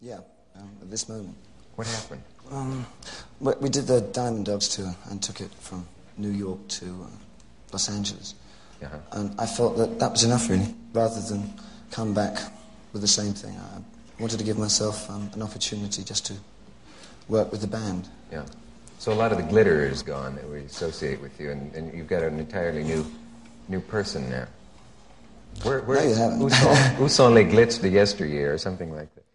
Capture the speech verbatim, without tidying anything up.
Yeah, um, at this moment. What happened? Um, we we did the Diamond Dogs tour and took it from New York to uh, Los Angeles. Uh-huh. And I felt that that was enough, really, rather than come back with the same thing. I wanted to give myself um, an opportunity just to work with the band. Yeah. So a lot of the glitter is gone that we associate with you, and, and you've got an entirely new new person now. Where, where, No, you haven't. Où sont, où sont les glitz de yesteryear, or something like that?